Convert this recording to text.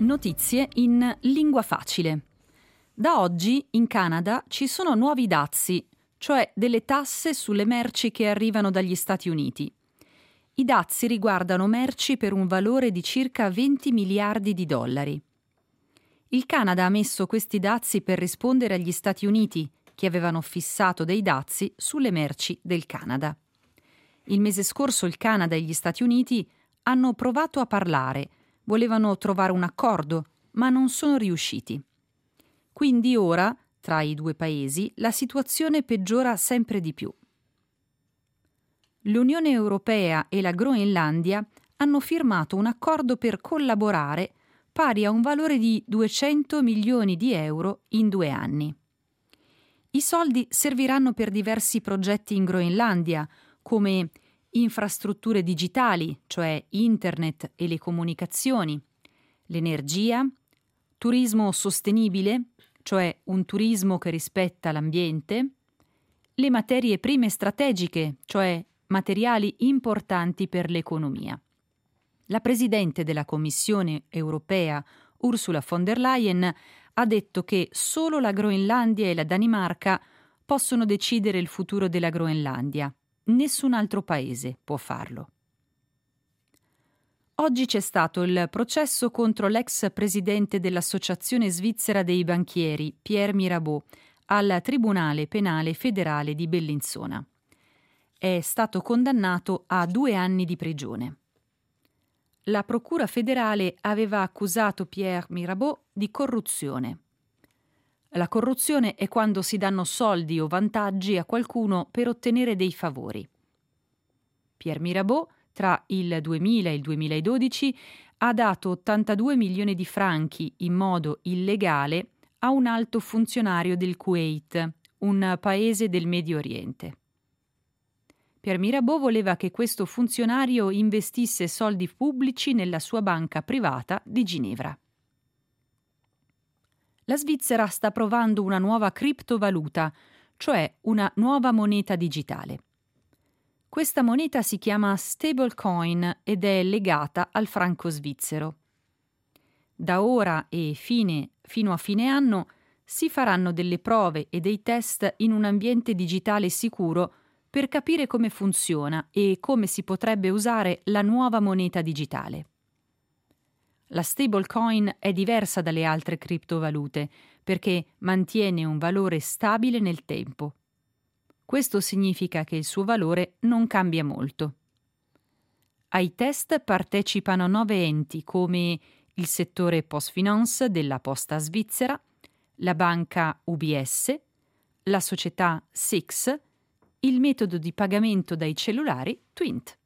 Notizie in lingua facile. Da oggi in Canada ci sono nuovi dazi, cioè delle tasse sulle merci che arrivano dagli Stati Uniti. I dazi riguardano merci per un valore di circa 20 miliardi di dollari. Il Canada ha messo questi dazi per rispondere agli Stati Uniti, che avevano fissato dei dazi sulle merci del Canada. Il mese scorso il Canada e gli Stati Uniti hanno provato a parlare, volevano trovare un accordo, ma non sono riusciti. Quindi ora, tra i due paesi, la situazione peggiora sempre di più. L'Unione Europea e la Groenlandia hanno firmato un accordo per collaborare pari a un valore di 200 milioni di euro in 2 anni. I soldi serviranno per diversi progetti in Groenlandia, come infrastrutture digitali, cioè internet e le comunicazioni, l'energia, turismo sostenibile, cioè un turismo che rispetta l'ambiente, le materie prime strategiche, cioè materiali importanti per l'economia. La Presidente della Commissione europea, Ursula von der Leyen, ha detto che solo la Groenlandia e la Danimarca possono decidere il futuro della Groenlandia. Nessun altro paese può farlo. Oggi c'è stato il processo contro l'ex presidente dell'Associazione Svizzera dei Banchieri, Pierre Mirabeau, al Tribunale Penale Federale di Bellinzona. È stato condannato a 2 anni di prigione. La Procura federale aveva accusato Pierre Mirabeau di corruzione. La corruzione è quando si danno soldi o vantaggi a qualcuno per ottenere dei favori. Pierre Mirabeau, tra il 2000 e il 2012, ha dato 82 milioni di franchi in modo illegale a un alto funzionario del Kuwait, un paese del Medio Oriente. Pierre Mirabeau voleva che questo funzionario investisse soldi pubblici nella sua banca privata di Ginevra. La Svizzera sta provando una nuova criptovaluta, cioè una nuova moneta digitale. Questa moneta si chiama stablecoin ed è legata al franco svizzero. Da ora e fino a fine anno si faranno delle prove e dei test in un ambiente digitale sicuro per capire come funziona e come si potrebbe usare la nuova moneta digitale. La stablecoin è diversa dalle altre criptovalute perché mantiene un valore stabile nel tempo. Questo significa che il suo valore non cambia molto. Ai test partecipano 9 enti come il settore PostFinance della Posta Svizzera, la banca UBS, la società SIX, il metodo di pagamento dai cellulari Twint.